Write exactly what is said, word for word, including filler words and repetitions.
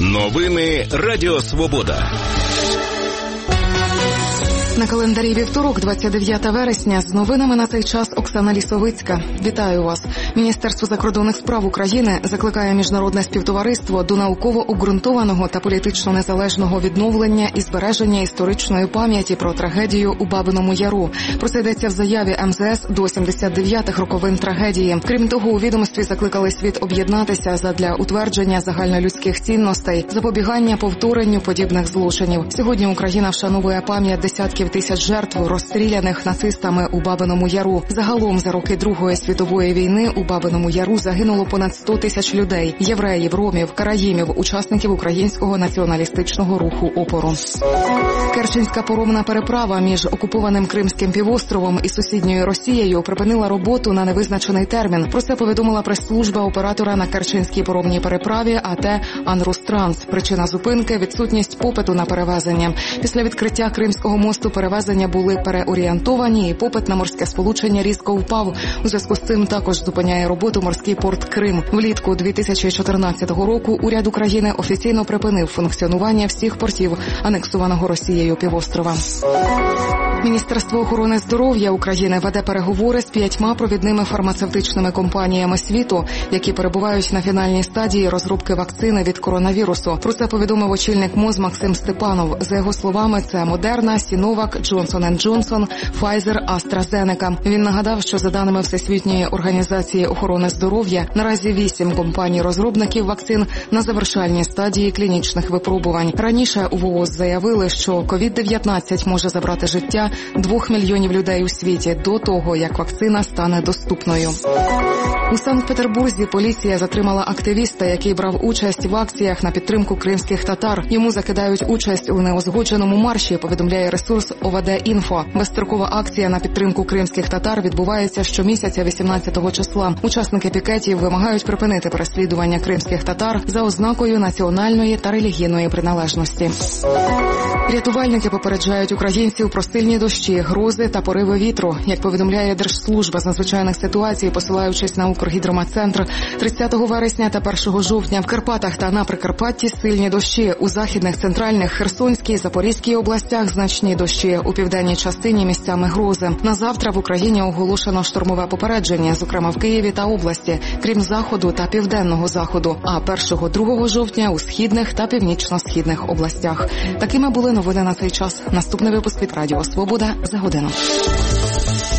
Новини Радіо Свобода. На календарі вівторок, двадцять дев'яте вересня. З новинами на цей час Оксана Лісовицька. Вітаю вас. Міністерство закордонних справ України закликає міжнародне співтовариство до науково обґрунтованого та політично незалежного відновлення і збереження історичної пам'яті про трагедію у Бабиному Яру. Про це йдеться в заяві ем зе ес до сімдесят дев'ятих роковин трагедії. Крім того, у відомстві закликали світ об'єднатися задля утвердження загальнолюдських цінностей, запобігання повторенню подібних злочинів. Сьогодні Україна вшановує пам'ять десятків тисяч жертв, розстріляних нацистами у Бабиному Яру. Загалом за роки Другої світової війни у Бабиному Яру загинуло понад сто тисяч людей – євреїв, ромів, караїмів, учасників українського націоналістичного руху опору. Керченська паромна переправа між окупованим Кримським півостровом і сусідньою Росією припинила роботу на невизначений термін. Про це повідомила прес-служба оператора на Керченській паромній переправі АТ «Анрустранс». Причина зупинки – відсутність попиту на перевезення. Після відкриття Кримського мосту перевезення були переорієнтовані і попит на морське сполучення різко впав. У зв'язку з цим також зупиняє роботу морський порт Крим. Влітку дві тисячі чотирнадцятого року уряд України офіційно припинив функціонування всіх портів анексованого Росією півострова. Міністерство охорони здоров'я України веде переговори з п'ятьма провідними фармацевтичними компаніями світу, які перебувають на фінальній стадії розробки вакцини від коронавірусу. Про це повідомив очільник МОЗ Максим Степанов. За його словами, це Модерна, Сіновак, Джонсон енд Джонсон, Файзер, Астра-Зенека. Він нагадав, що за даними Всесвітньої організації охорони здоров'я, наразі вісім компаній-розробників вакцин на завершальній стадії клінічних випробувань. Раніше у ВООЗ заявили, що ковід дев'ятнадцять може забрати життя двох мільйонів людей у світі до того, як вакцина стане доступною. У Санкт-Петербурзі поліція затримала активіста, який брав участь в акціях на підтримку кримських татар. Йому закидають участь у неузгодженому марші, повідомляє ресурс О В Д Інфо. Безстрокова акція на підтримку кримських татар відбувається щомісяця вісімнадцятого числа. Учасники пікетів вимагають припинити переслідування кримських татар за ознакою національної та релігійної приналежності. Рятувальники попереджають українців про сильні дощі, грози та пориви вітру. Як повідомляє Держслужба з надзвичайних ситуацій, посилаючись на Укргідрометцентр, тридцятого вересня та першого жовтня в Карпатах та на Прикарпатті сильні дощі, у західних, центральних, Херсонській, Запорізькій областях значні дощі, у південній частині місцями грози. На завтра в Україні оголошено штормове попередження, зокрема в Києві та області, крім заходу та південного заходу, а першого-другого жовтня у східних та північно-східних областях. Такими були новини на цей час. Наступний випуск від Радіо Свобода за годину.